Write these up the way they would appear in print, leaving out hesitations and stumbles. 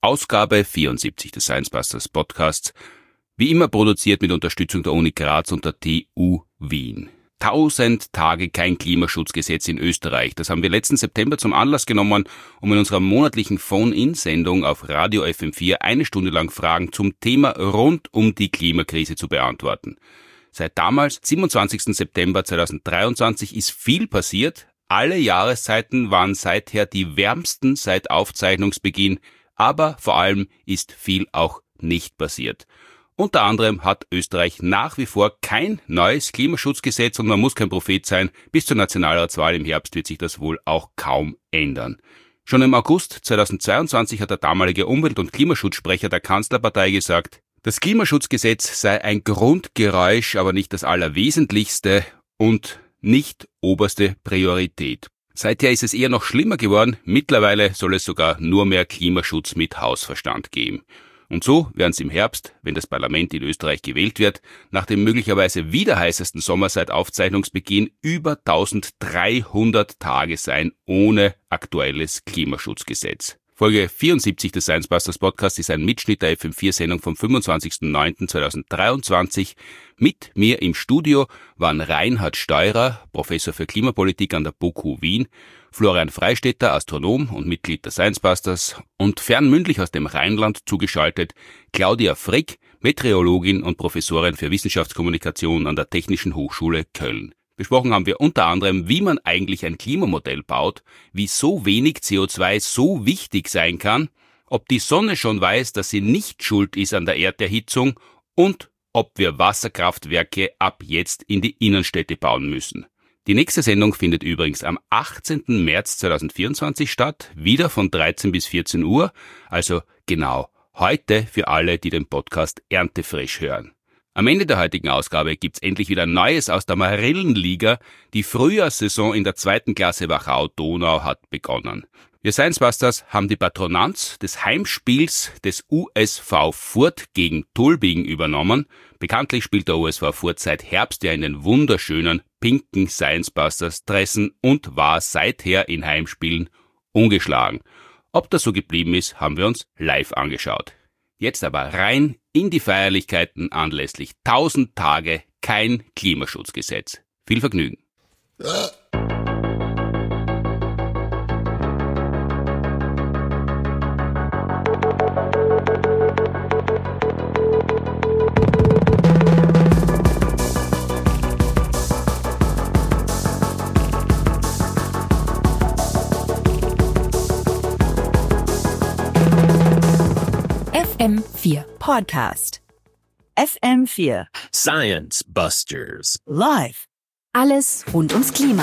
Ausgabe 74 des Science Busters Podcasts. Wie immer produziert mit Unterstützung der Uni Graz und der TU Wien. 1000 Tage kein Klimaschutzgesetz in Österreich. Das haben wir letzten September zum Anlass genommen, um in unserer monatlichen Phone-In-Sendung auf Radio FM4 eine Stunde lang Fragen zum Thema rund um die Klimakrise zu beantworten. Seit damals, 27. September 2023, ist viel passiert. Alle Jahreszeiten waren seither die wärmsten seit Aufzeichnungsbeginn, aber vor allem ist viel auch nicht passiert. Unter anderem hat Österreich nach wie vor kein neues Klimaschutzgesetz und man muss kein Prophet sein, bis zur Nationalratswahl im Herbst wird sich das wohl auch kaum ändern. Schon im August 2022 hat der damalige Umwelt- und Klimaschutzsprecher der Kanzlerpartei gesagt, das Klimaschutzgesetz sei ein Grundgeräusch, aber nicht das Allerwesentlichste und nicht oberste Priorität. Seither ist es eher noch schlimmer geworden, mittlerweile soll es sogar nur mehr Klimaschutz mit Hausverstand geben. Und so werden es im Herbst, wenn das Parlament in Österreich gewählt wird, nach dem möglicherweise wieder heißesten Sommer seit Aufzeichnungsbeginn über 1300 Tage sein ohne aktuelles Klimaschutzgesetz. Folge 74 des Science Busters Podcasts ist ein Mitschnitt der FM4-Sendung vom 25.09.2023. Mit mir im Studio waren Reinhard Steurer, Professor für Klimapolitik an der BOKU Wien, Florian Freistetter, Astronom und Mitglied der Science Busters und fernmündlich aus dem Rheinland zugeschaltet Claudia Frick, Meteorologin und Professorin für Wissenschaftskommunikation an der Technischen Hochschule Köln. Besprochen haben wir unter anderem, wie man eigentlich ein Klimamodell baut, wie so wenig CO2 so wichtig sein kann, ob die Sonne schon weiß, dass sie nicht schuld ist an der Erderhitzung und ob wir Wasserkraftwerke ab jetzt in die Innenstädte bauen müssen. Die nächste Sendung findet übrigens am 18. März 2024 statt, wieder von 13 bis 14 Uhr, also genau heute für alle, die den Podcast erntefrisch hören. Am Ende der heutigen Ausgabe gibt's endlich wieder Neues aus der Marillenliga. Die Frühjahrssaison in der 2. Klasse Wachau-Donau hat begonnen. Wir Science Busters haben die Patronanz des Heimspiels des USV Furt gegen Tulbing übernommen. Bekanntlich spielt der USV Furt seit Herbst ja in den wunderschönen pinken Science Busters Dressen und war seither in Heimspielen ungeschlagen. Ob das so geblieben ist, haben wir uns live angeschaut. Jetzt aber rein in die Feierlichkeiten anlässlich 1000 Tage kein Klimaschutzgesetz. Viel Vergnügen. FM4 Podcast. FM4 Science Busters Live. Alles rund ums Klima.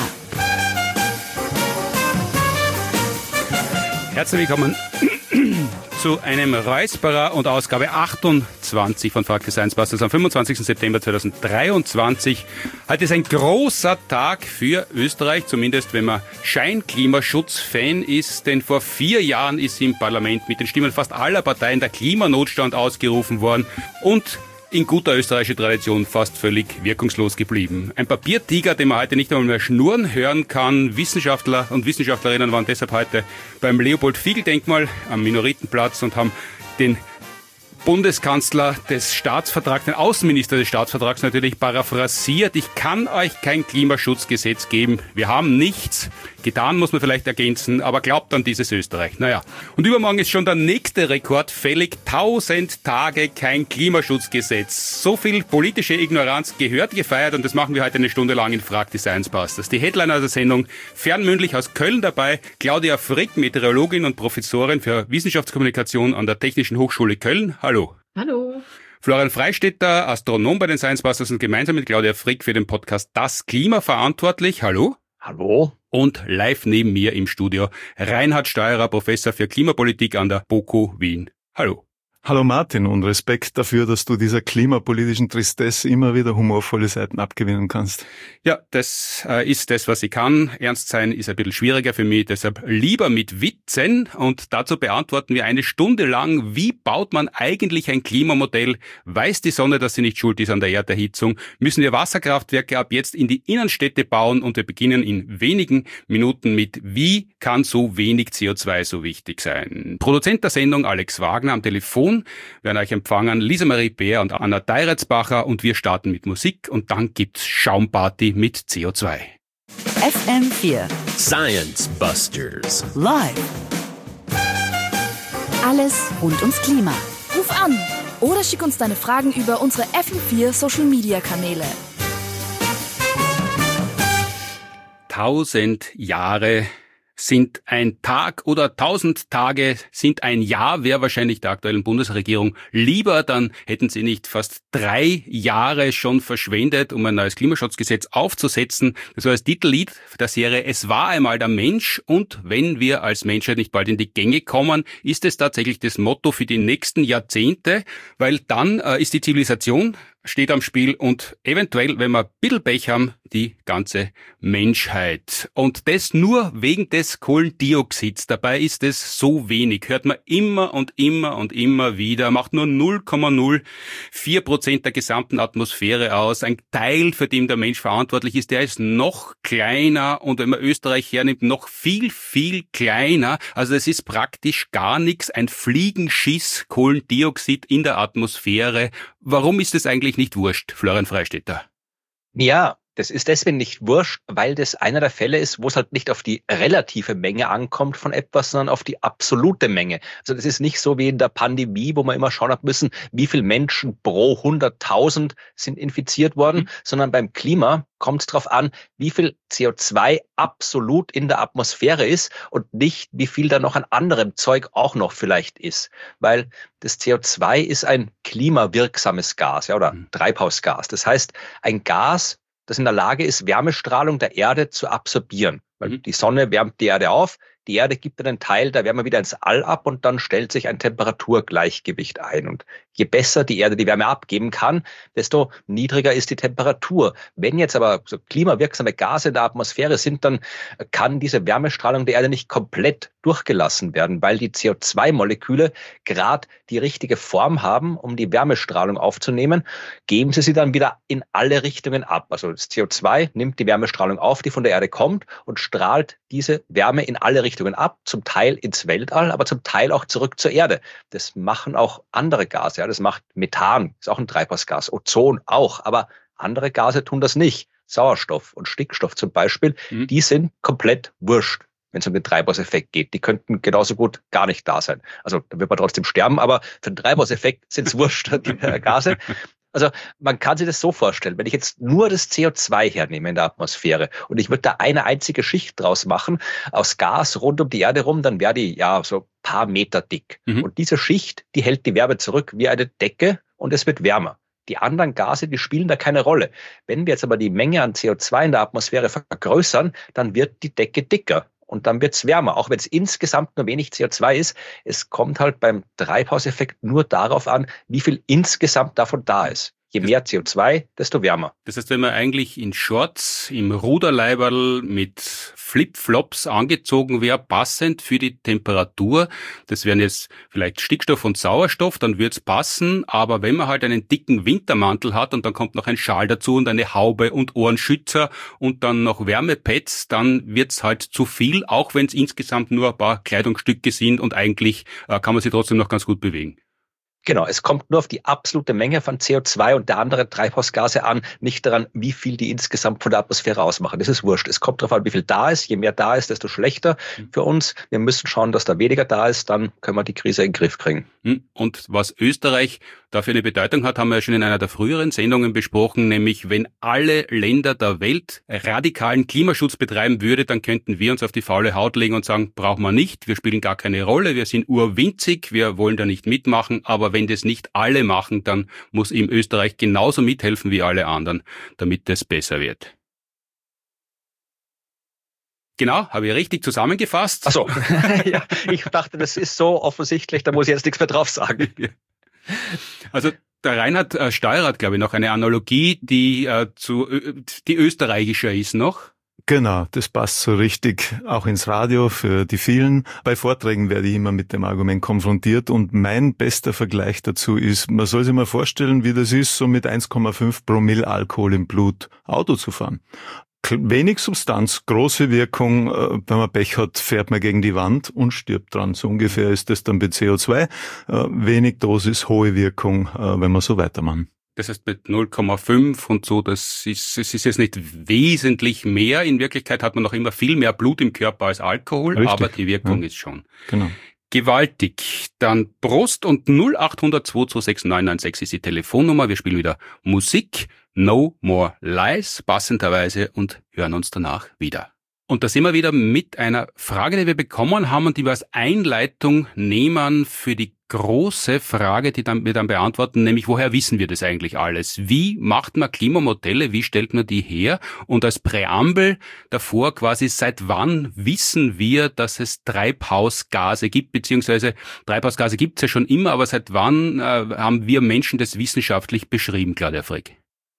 Herzlich willkommen zu einem Räusperer und Ausgabe 28 von Fakte Science Busters am 25. September 2023. Heute ist ein großer Tag für Österreich, zumindest wenn man Scheinklimaschutz-Fan ist, denn vor 4 Jahren ist im Parlament mit den Stimmen fast aller Parteien der Klimanotstand ausgerufen worden und in guter österreichischer Tradition fast völlig wirkungslos geblieben. Ein Papiertiger, den man heute nicht einmal mehr schnurren hören kann. Wissenschaftler und Wissenschaftlerinnen waren deshalb heute beim Leopold-Fiegel-Denkmal am Minoritenplatz und haben den Bundeskanzler des Staatsvertrags, den Außenminister des Staatsvertrags natürlich paraphrasiert. Ich kann euch kein Klimaschutzgesetz geben. Wir haben nichts. Getan muss man vielleicht ergänzen, aber glaubt an dieses Österreich. Naja. Und übermorgen ist schon der nächste Rekord fällig. 1000 Tage kein Klimaschutzgesetz. So viel politische Ignoranz gehört gefeiert und das machen wir heute eine Stunde lang in Frag die Science Busters. Die Headliner der Sendung fernmündlich aus Köln dabei. Claudia Frick, Meteorologin und Professorin für Wissenschaftskommunikation an der Technischen Hochschule Köln. Hallo. Hallo. Florian Freistetter, Astronom bei den Science Busters und gemeinsam mit Claudia Frick für den Podcast Das Klima verantwortlich. Hallo. Hallo. Und live neben mir im Studio Reinhard Steurer, Professor für Klimapolitik an der BOKU Wien. Hallo. Hallo Martin und Respekt dafür, dass du dieser klimapolitischen Tristesse immer wieder humorvolle Seiten abgewinnen kannst. Ja, das ist das, was ich kann. Ernst sein ist ein bisschen schwieriger für mich, deshalb lieber mit Witzen. Und dazu beantworten wir eine Stunde lang, wie baut man eigentlich ein Klimamodell? Weiß die Sonne, dass sie nicht schuld ist an der Erderhitzung? Müssen wir Wasserkraftwerke ab jetzt in die Innenstädte bauen? Und wir beginnen in wenigen Minuten mit, wie kann so wenig CO2 so wichtig sein? Produzent der Sendung Alex Wagner am Telefon. Werden euch empfangen Lisa Marie Bär und Anna Deiretsbacher und wir starten mit Musik und dann gibt's Schaumparty mit CO2. FM4 Science Busters. Live. Alles rund ums Klima. Ruf an oder schick uns deine Fragen über unsere FM4 Social Media Kanäle. 1000 Jahre sind ein Tag oder 1000 Tage sind ein Jahr, wäre wahrscheinlich der aktuellen Bundesregierung lieber, dann hätten sie nicht fast 3 Jahre schon verschwendet, um ein neues Klimaschutzgesetz aufzusetzen. Das war das Titellied der Serie Es war einmal der Mensch und wenn wir als Menschheit nicht bald in die Gänge kommen, ist es tatsächlich das Motto für die nächsten Jahrzehnte, weil dann ist die Zivilisation steht am Spiel und eventuell, wenn wir ein bisschen Pech haben, die ganze Menschheit. Und das nur wegen des Kohlendioxids. Dabei ist es so wenig. Hört man immer und immer und immer wieder. Macht nur 0,04% der gesamten Atmosphäre aus. Ein Teil, für den der Mensch verantwortlich ist, der ist noch kleiner und wenn man Österreich hernimmt, noch viel, viel kleiner. Also es ist praktisch gar nichts. Ein Fliegenschiss Kohlendioxid in der Atmosphäre. Warum ist es eigentlich nicht wurscht, Florian Freistetter? Ja, das ist deswegen nicht wurscht, weil das einer der Fälle ist, wo es halt nicht auf die relative Menge ankommt von etwas, sondern auf die absolute Menge. Also das ist nicht so wie in der Pandemie, wo man immer schauen hat müssen, wie viele Menschen pro 100.000 sind infiziert worden, sondern beim Klima kommt es darauf an, wie viel CO2 absolut in der Atmosphäre ist und nicht, wie viel da noch an anderem Zeug auch noch vielleicht ist. Weil das CO2 ist ein klimawirksames Gas, ja, oder Treibhausgas. Das heißt, ein Gas, das in der Lage ist, Wärmestrahlung der Erde zu absorbieren. Weil die Sonne wärmt die Erde auf, die Erde gibt dann einen Teil der Wärme wieder ins All ab und dann stellt sich ein Temperaturgleichgewicht ein. Und je besser die Erde die Wärme abgeben kann, desto niedriger ist die Temperatur. Wenn jetzt aber so klimawirksame Gase in der Atmosphäre sind, dann kann diese Wärmestrahlung der Erde nicht komplett durchgelassen werden, weil die CO2-Moleküle gerade die richtige Form haben, um die Wärmestrahlung aufzunehmen, geben sie dann wieder in alle Richtungen ab. Also das CO2 nimmt die Wärmestrahlung auf, die von der Erde kommt und strahlt diese Wärme in alle Richtungen ab, zum Teil ins Weltall, aber zum Teil auch zurück zur Erde. Das machen auch andere Gase. Ja, das macht Methan, ist auch ein Treibhausgas, Ozon auch, aber andere Gase tun das nicht. Sauerstoff und Stickstoff zum Beispiel, die sind komplett wurscht, wenn es um den Treibhauseffekt geht. Die könnten genauso gut gar nicht da sein. Also da wird man trotzdem sterben, aber für den Treibhauseffekt sind es wurscht, die Gase. Also man kann sich das so vorstellen, wenn ich jetzt nur das CO2 hernehme in der Atmosphäre und ich würde da eine einzige Schicht draus machen, aus Gas rund um die Erde rum, dann wäre die ja so ein paar Meter dick. Und diese Schicht, die hält die Wärme zurück wie eine Decke und es wird wärmer. Die anderen Gase, die spielen da keine Rolle. Wenn wir jetzt aber die Menge an CO2 in der Atmosphäre vergrößern, dann wird die Decke dicker. Und dann wird's wärmer, auch wenn es insgesamt nur wenig CO2 ist. Es kommt halt beim Treibhauseffekt nur darauf an, wie viel insgesamt davon da ist. Je mehr CO2, desto wärmer. Das heißt, wenn man eigentlich in Shorts, im Ruderleiberl mit Flipflops angezogen wäre, passend für die Temperatur, das wären jetzt vielleicht Stickstoff und Sauerstoff, dann wird's passen, aber wenn man halt einen dicken Wintermantel hat und dann kommt noch ein Schal dazu und eine Haube und Ohrenschützer und dann noch Wärmepads, dann wird's halt zu viel, auch wenn es insgesamt nur ein paar Kleidungsstücke sind und eigentlich kann man sich trotzdem noch ganz gut bewegen. Genau, es kommt nur auf die absolute Menge von CO2 und der anderen Treibhausgase an, nicht daran, wie viel die insgesamt von der Atmosphäre ausmachen. Das ist wurscht. Es kommt darauf an, wie viel da ist. Je mehr da ist, desto schlechter für uns. Wir müssen schauen, dass da weniger da ist, dann können wir die Krise in den Griff kriegen. Und was Österreich dafür eine Bedeutung hat, haben wir ja schon in einer der früheren Sendungen besprochen, nämlich wenn alle Länder der Welt radikalen Klimaschutz betreiben würde, dann könnten wir uns auf die faule Haut legen und sagen, brauchen wir nicht, wir spielen gar keine Rolle, wir sind urwinzig, wir wollen da nicht mitmachen, aber wenn das nicht alle machen, dann muss eben Österreich genauso mithelfen wie alle anderen, damit das besser wird. Genau, habe ich richtig zusammengefasst? Ach so, ja, ich dachte, das ist so offensichtlich, da muss ich jetzt nichts mehr drauf sagen. Also der Reinhard Steurer hat, glaube ich, noch eine Analogie, die die österreichischer ist noch. Genau, das passt so richtig auch ins Radio für die vielen. Bei Vorträgen werde ich immer mit dem Argument konfrontiert und mein bester Vergleich dazu ist, man soll sich mal vorstellen, wie das ist, so mit 1,5 Promille Alkohol im Blut Auto zu fahren. Wenig Substanz, große Wirkung, wenn man Pech hat, fährt man gegen die Wand und stirbt dran. So ungefähr ist das dann bei CO2. Wenig Dosis, hohe Wirkung, wenn wir so weitermachen. Das heißt mit 0,5 und so, das ist jetzt nicht wesentlich mehr. In Wirklichkeit hat man noch immer viel mehr Blut im Körper als Alkohol, richtig, aber die Wirkung ist schon gewaltig. Dann Prost und 0800 226 996 ist die Telefonnummer. Wir spielen wieder Musik, No More Lies, passenderweise, und hören uns danach wieder. Und da sind wir wieder mit einer Frage, die wir bekommen haben und die wir als Einleitung nehmen für die große Frage, die wir dann beantworten, nämlich woher wissen wir das eigentlich alles? Wie macht man Klimamodelle? Wie stellt man die her? Und als Präambel davor quasi, seit wann wissen wir, dass es Treibhausgase gibt? Beziehungsweise Treibhausgase gibt es ja schon immer, aber seit wann haben wir Menschen das wissenschaftlich beschrieben, Claudia Frick?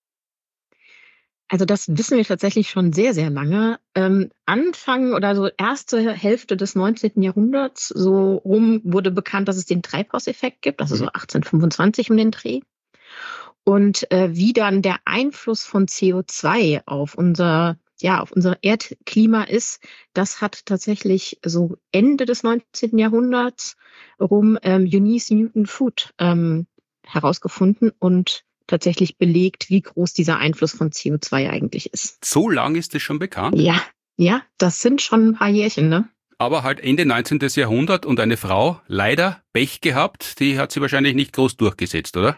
Also das wissen wir tatsächlich schon sehr, sehr lange. Anfang oder so erste Hälfte des 19. Jahrhunderts, so rum wurde bekannt, dass es den Treibhauseffekt gibt, also so 1825 um den Dreh. Und wie dann der Einfluss von CO2 auf unser Erdklima ist, das hat tatsächlich so Ende des 19. Jahrhunderts rum Eunice Newton Foote herausgefunden und tatsächlich belegt, wie groß dieser Einfluss von CO2 eigentlich ist. So lang ist das schon bekannt? Ja, das sind schon ein paar Jährchen, ne? Aber halt Ende 19. Jahrhundert und eine Frau, leider Pech gehabt, die hat sie wahrscheinlich nicht groß durchgesetzt, oder?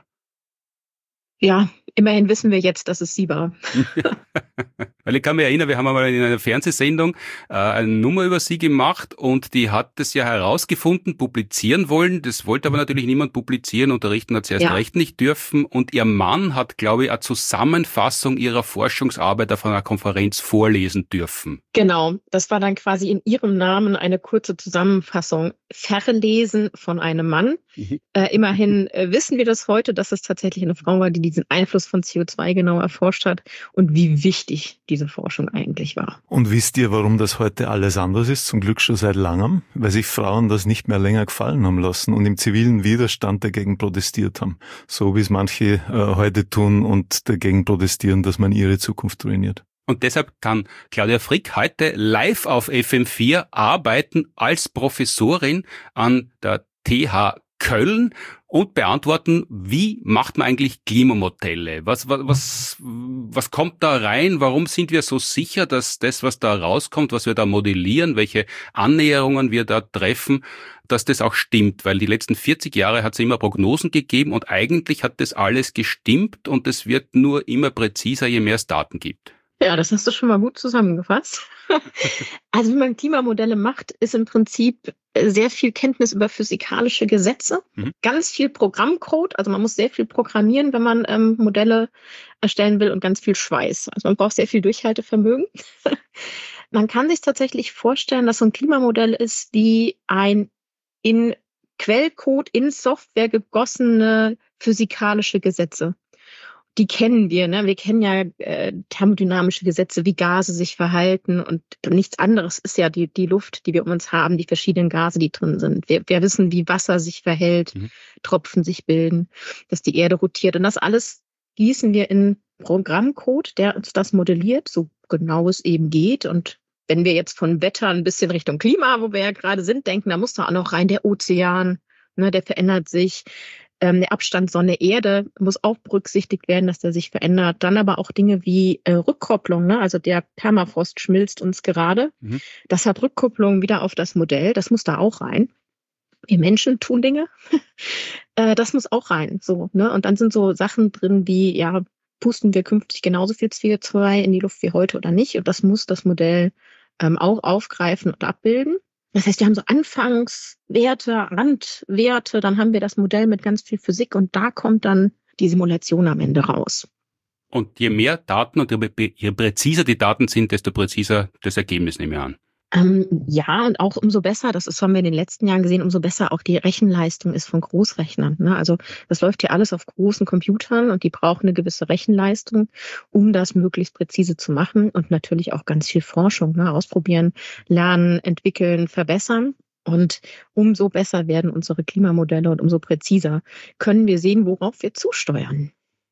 Ja, immerhin wissen wir jetzt, dass es sie war. Weil ich kann mich erinnern, wir haben einmal in einer Fernsehsendung eine Nummer über sie gemacht und die hat das ja herausgefunden, publizieren wollen. Das wollte aber natürlich niemand publizieren, unterrichten hat sie erst recht nicht dürfen. Und ihr Mann hat, glaube ich, eine Zusammenfassung ihrer Forschungsarbeit auf einer Konferenz vorlesen dürfen. Genau, das war dann quasi in ihrem Namen eine kurze Zusammenfassung verlesen von einem Mann. Immerhin wissen wir das heute, dass es tatsächlich eine Frau war, die diesen Einfluss von CO2 genau erforscht hat und wie wichtig diese Forschung eigentlich war. Und wisst ihr, warum das heute alles anders ist? Zum Glück schon seit langem, weil sich Frauen das nicht mehr länger gefallen haben lassen und im zivilen Widerstand dagegen protestiert haben. So wie es manche heute tun und dagegen protestieren, dass man ihre Zukunft ruiniert. Und deshalb kann Claudia Frick heute live auf FM4 arbeiten als Professorin an der TH Köln und beantworten, wie macht man eigentlich Klimamodelle? Was kommt da rein? Warum sind wir so sicher, dass das, was da rauskommt, was wir da modellieren, welche Annäherungen wir da treffen, dass das auch stimmt? Weil die letzten 40 Jahre hat es immer Prognosen gegeben und eigentlich hat das alles gestimmt und es wird nur immer präziser, je mehr es Daten gibt. Ja, das hast du schon mal gut zusammengefasst. Also wie man Klimamodelle macht, ist im Prinzip sehr viel Kenntnis über physikalische Gesetze, ganz viel Programmcode, also man muss sehr viel programmieren, wenn man Modelle erstellen will und ganz viel Schweiß. Also man braucht sehr viel Durchhaltevermögen. Man kann sich tatsächlich vorstellen, dass so ein Klimamodell ist wie ein in Quellcode, in Software gegossene physikalische Gesetze. Die kennen wir, ne? Wir kennen ja thermodynamische Gesetze, wie Gase sich verhalten und nichts anderes ist ja die Luft, die wir um uns haben, die verschiedenen Gase, die drin sind. Wir wissen, wie Wasser sich verhält, Tropfen sich bilden, dass die Erde rotiert und das alles gießen wir in Programmcode, der uns das modelliert, so genau es eben geht. Und wenn wir jetzt von Wetter ein bisschen Richtung Klima, wo wir ja gerade sind, denken, da muss da auch noch rein der Ozean, ne? Der verändert sich. Der Abstand Sonne-Erde muss auch berücksichtigt werden, dass der sich verändert. Dann aber auch Dinge wie Rückkopplung, ne? Also der Permafrost schmilzt uns gerade. Das hat Rückkopplung wieder auf das Modell. Das muss da auch rein. Wir Menschen tun Dinge. Das muss auch rein. So, ne? Und dann sind so Sachen drin wie, ja, pusten wir künftig genauso viel CO2 in die Luft wie heute oder nicht? Und das muss das Modell auch aufgreifen und abbilden. Das heißt, wir haben so Anfangswerte, Randwerte, dann haben wir das Modell mit ganz viel Physik und da kommt dann die Simulation am Ende raus. Und je mehr Daten und je präziser die Daten sind, desto präziser das Ergebnis, nehme ich an. Ja, und auch umso besser, haben wir in den letzten Jahren gesehen, umso besser auch die Rechenleistung ist von Großrechnern. Ne? Also das läuft ja alles auf großen Computern und die brauchen eine gewisse Rechenleistung, um das möglichst präzise zu machen und natürlich auch ganz viel Forschung, ne? Ausprobieren, lernen, entwickeln, verbessern. Und umso besser werden unsere Klimamodelle und umso präziser können wir sehen, worauf wir zusteuern.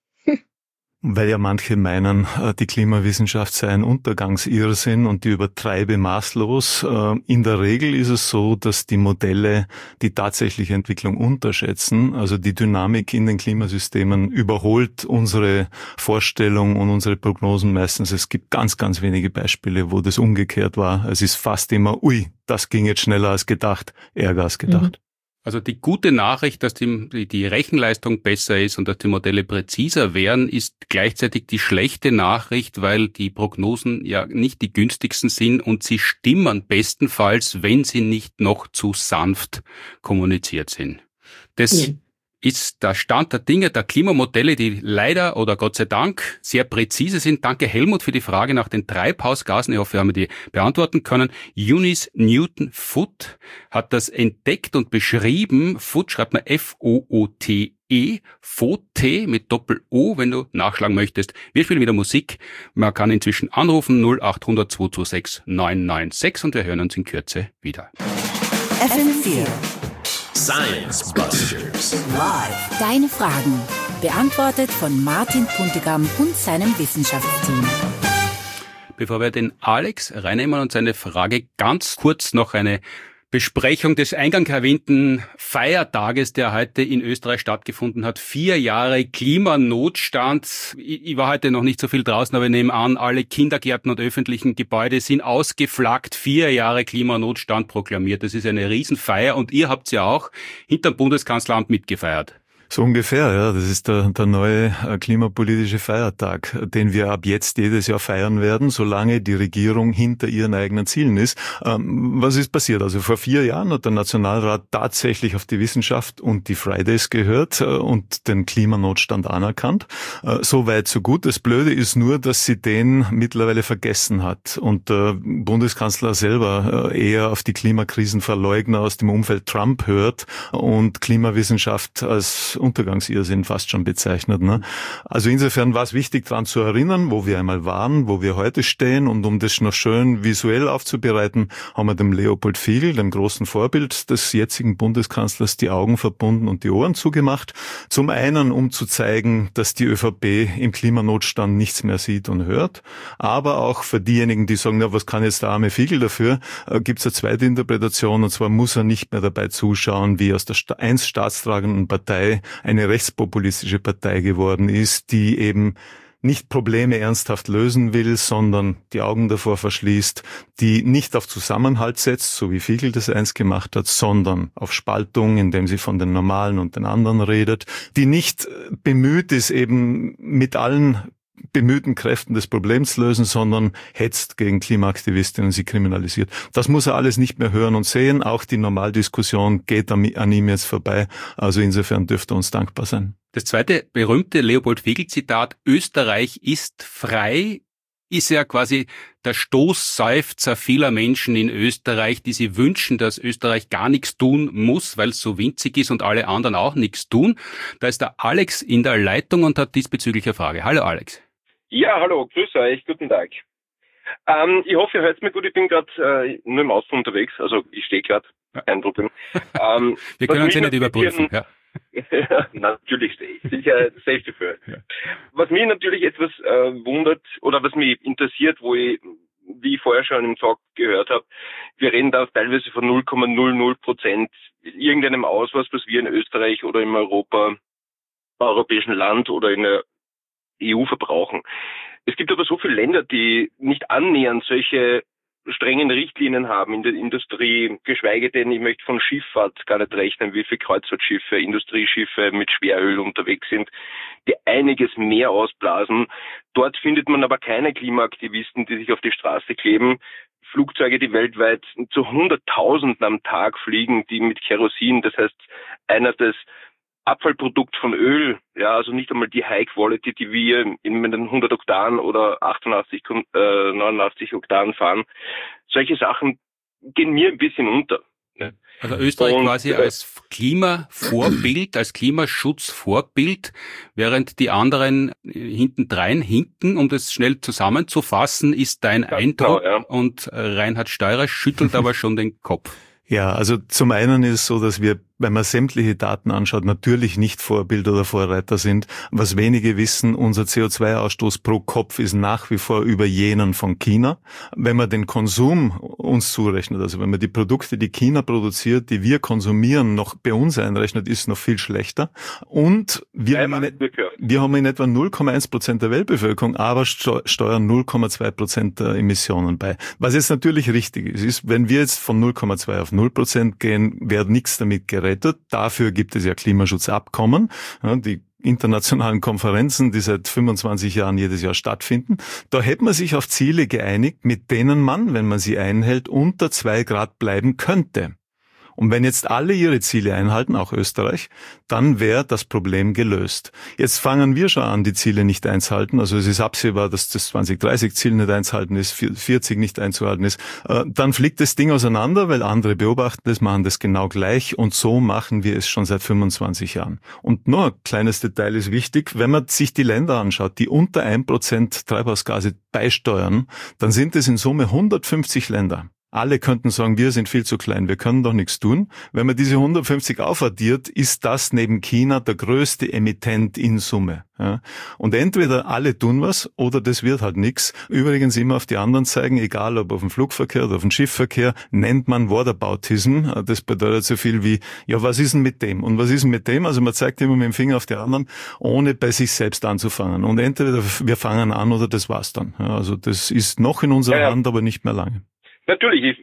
Weil ja manche meinen, die Klimawissenschaft sei ein Untergangsirrsinn und die übertreibe maßlos. In der Regel ist es so, dass die Modelle die tatsächliche Entwicklung unterschätzen. Also die Dynamik in den Klimasystemen überholt unsere Vorstellung und unsere Prognosen meistens. Es gibt ganz, ganz wenige Beispiele, wo das umgekehrt war. Es ist fast immer, das ging jetzt schneller als gedacht, ärger als gedacht. Also die gute Nachricht, dass die Rechenleistung besser ist und dass die Modelle präziser werden, ist gleichzeitig die schlechte Nachricht, weil die Prognosen ja nicht die günstigsten sind und sie stimmen bestenfalls, wenn sie nicht noch zu sanft kommuniziert sind. Das ist der Stand der Dinge der Klimamodelle, die leider oder Gott sei Dank sehr präzise sind. Danke Helmut für die Frage nach den Treibhausgasen. Ich hoffe, wir haben die beantworten können. Eunice Newton Foote hat das entdeckt und beschrieben. Foote schreibt man F-O-O-T-E. Foote mit Doppel-O, wenn du nachschlagen möchtest. Wir spielen wieder Musik. Man kann inzwischen anrufen 0800 226 996 und wir hören uns in Kürze wieder. FM4 Science Busters. Live. Deine Fragen beantwortet von Martin Puntigam und seinem Wissenschaftsteam. Bevor wir den Alex reinnehmen und seine Frage, ganz kurz noch eine Besprechung des eingangs erwähnten Feiertages, der heute in Österreich stattgefunden hat. 4 Jahre Klimanotstand. Ich war heute noch nicht so viel draußen, aber ich nehme an, alle Kindergärten und öffentlichen Gebäude sind ausgeflaggt. 4 Jahre Klimanotstand proklamiert. Das ist eine Riesenfeier und ihr habt ja auch hinterm Bundeskanzleramt mitgefeiert. So ungefähr, ja. Das ist der neue klimapolitische Feiertag, den wir ab jetzt jedes Jahr feiern werden, solange die Regierung hinter ihren eigenen Zielen ist. Was ist passiert? Also vor 4 Jahren hat der Nationalrat tatsächlich auf die Wissenschaft und die Fridays gehört und den Klimanotstand anerkannt. So weit, so gut. Das Blöde ist nur, dass sie den mittlerweile vergessen hat und der Bundeskanzler selber eher auf die Klimakrisenverleugner aus dem Umfeld Trump hört und Klimawissenschaft als Untergangsirrsinn fast schon bezeichnet. Ne? Also insofern war es wichtig, daran zu erinnern, wo wir einmal waren, wo wir heute stehen, und um das noch schön visuell aufzubereiten, haben wir dem Leopold Figl, dem großen Vorbild des jetzigen Bundeskanzlers, die Augen verbunden und die Ohren zugemacht. Zum einen, um zu zeigen, dass die ÖVP im Klimanotstand nichts mehr sieht und hört, aber auch für diejenigen, die sagen, na, was kann jetzt der arme Figl dafür, gibt es eine zweite Interpretation, und zwar muss er nicht mehr dabei zuschauen, wie aus der einst staatstragenden Partei eine rechtspopulistische Partei geworden ist, die eben nicht Probleme ernsthaft lösen will, sondern die Augen davor verschließt, die nicht auf Zusammenhalt setzt, so wie Figl das einst gemacht hat, sondern auf Spaltung, indem sie von den Normalen und den anderen redet, die nicht bemüht ist, eben mit allen bemühten Kräften des Problems lösen, sondern hetzt gegen Klimaaktivistinnen und sie kriminalisiert. Das muss er alles nicht mehr hören und sehen. Auch die Normaldiskussion geht an ihm jetzt vorbei. Also insofern dürfte er uns dankbar sein. Das zweite berühmte Leopold Figl-Zitat, Österreich ist frei, ist ja quasi der Stoßseufzer vieler Menschen in Österreich, die sich wünschen, dass Österreich gar nichts tun muss, weil es so winzig ist und alle anderen auch nichts tun. Da ist der Alex in der Leitung und hat diesbezüglich eine Frage. Hallo Alex. Ja, hallo, grüß euch, guten Tag. Ich hoffe, ihr hört mir gut, ich bin gerade nur im Auto unterwegs, also ich stehe gerade, kein Problem. Wir können uns ja nicht überprüfen. Ja. Natürlich stehe ich, sicher Safety first. Ja. Was mich natürlich etwas wundert oder was mich interessiert, wie ich vorher schon im Talk gehört habe, wir reden da teilweise von 0,00% irgendeinem Ausmaß, was wir in Österreich oder im europäischen Land oder in der EU verbrauchen. Es gibt aber so viele Länder, die nicht annähernd solche strengen Richtlinien haben in der Industrie, geschweige denn, ich möchte von Schifffahrt gar nicht rechnen, wie viele Kreuzfahrtschiffe, Industrieschiffe mit Schweröl unterwegs sind, die einiges mehr ausblasen. Dort findet man aber keine Klimaaktivisten, die sich auf die Straße kleben. Flugzeuge, die weltweit zu Hunderttausenden am Tag fliegen, die mit Kerosin, das heißt das Abfallprodukt von Öl, ja, also nicht einmal die High Quality, die wir mit den 100 Oktan oder 89, 89 Oktan fahren. Solche Sachen gehen mir ein bisschen unter. Also Österreich quasi als Klimavorbild, als Klimaschutzvorbild, während die anderen hintendrein hinken, um das schnell zusammenzufassen, ist dein Eindruck. Genau, ja. Und Reinhard Steurer schüttelt aber schon den Kopf. Ja, also zum einen ist es so, dass wir, wenn man sämtliche Daten anschaut, natürlich nicht Vorbild oder Vorreiter sind. Was wenige wissen, unser CO2-Ausstoß pro Kopf ist nach wie vor über jenen von China. Wenn man den Konsum uns zurechnet, also wenn man die Produkte, die China produziert, die wir konsumieren, noch bei uns einrechnet, ist es noch viel schlechter. Und wir haben in etwa 0,1% der Weltbevölkerung, aber steuern 0,2% der Emissionen bei. Was jetzt natürlich richtig ist, wenn wir jetzt von 0,2 auf 0% gehen, wird nichts damit gerettet. Dafür gibt es ja Klimaschutzabkommen, die internationalen Konferenzen, die seit 25 Jahren jedes Jahr stattfinden. Da hätte man sich auf Ziele geeinigt, mit denen man, wenn man sie einhält, unter 2 Grad bleiben könnte. Und wenn jetzt alle ihre Ziele einhalten, auch Österreich, dann wäre das Problem gelöst. Jetzt fangen wir schon an, die Ziele nicht einzuhalten. Also es ist absehbar, dass das 2030-Ziel nicht einzuhalten ist, 40 nicht einzuhalten ist. Dann fliegt das Ding auseinander, weil andere beobachten das, machen das genau gleich. Und so machen wir es schon seit 25 Jahren. Und noch ein kleines Detail ist wichtig. Wenn man sich die Länder anschaut, die unter 1% Treibhausgase beisteuern, dann sind es in Summe 150 Länder. Alle könnten sagen, wir sind viel zu klein, wir können doch nichts tun. Wenn man diese 150 aufaddiert, ist das neben China der größte Emittent in Summe. Ja. Und entweder alle tun was oder das wird halt nichts. Übrigens immer auf die anderen zeigen, egal ob auf den Flugverkehr oder auf den Schiffverkehr, nennt man Whataboutism. Das bedeutet so viel wie, ja, was ist denn mit dem? Und was ist denn mit dem? Also man zeigt immer mit dem Finger auf die anderen, ohne bei sich selbst anzufangen. Und entweder wir fangen an oder das war's dann. Ja, also das ist noch in unserer Hand, aber nicht mehr lange. Natürlich,